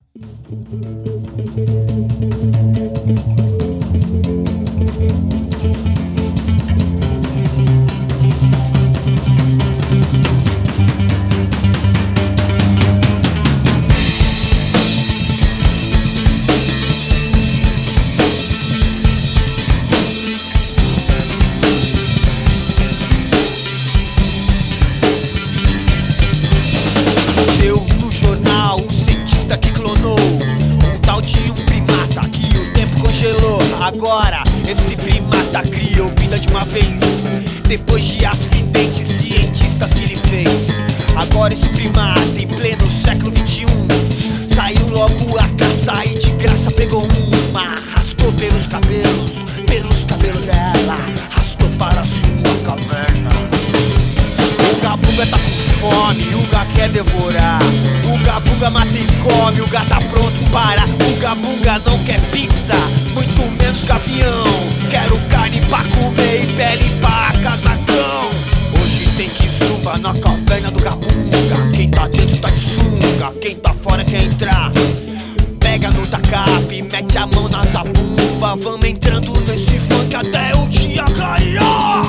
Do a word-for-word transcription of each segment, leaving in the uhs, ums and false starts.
Deu no jornal um cientista que clonou um tal de um primata que o tempo congelou. Agora esse primata criou vida de uma vez. Depois de acidente, cientista se lhe fez. Agora esse primata em pleno século vinte e um saiu logo a caça e de graça pegou uma. Arrastou pelos cabelos, pelos cabelos dela, arrastou para sua caverna. O Gabuga tá com fome, o Ga quer devorar. O Gabuga mata e come, o Ga tá pronto para. O Gabuga não quer pizza, muito menos gavião. Quero carne pra comer e pele pra casacão. Hoje tem que zumba na caverna do Gabuga. Quem tá dentro tá de sunga, quem tá fora quer entrar. Pega no tacape, mete a mão na zabumba. Vamos entrando nesse funk até o dia clarear.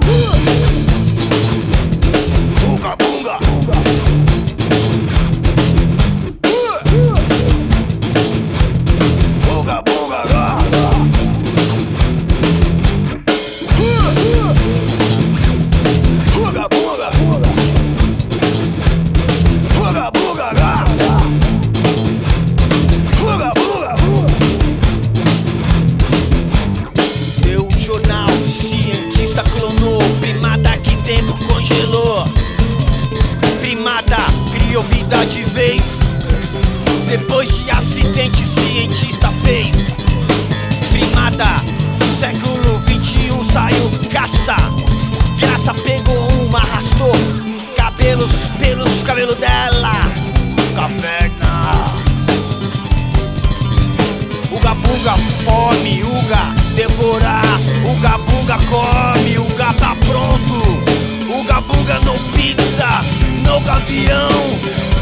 Uga bunga, uga bunga, uga bunga, uga bunga, uga bunga. Deu um jornal, cientista clonou primata que tempo congelou. Primata criou vida de vez. Depois de acidente, cientista fez. Primata, século vinte e um saiu caça. Graça pegou uma, arrastou cabelos pelos cabelos dela. Caverna. O Gabuga fome, o Ga devorar. O Gabuga come, o Ga tá pronto. O Gabuga no pizza, no gavião.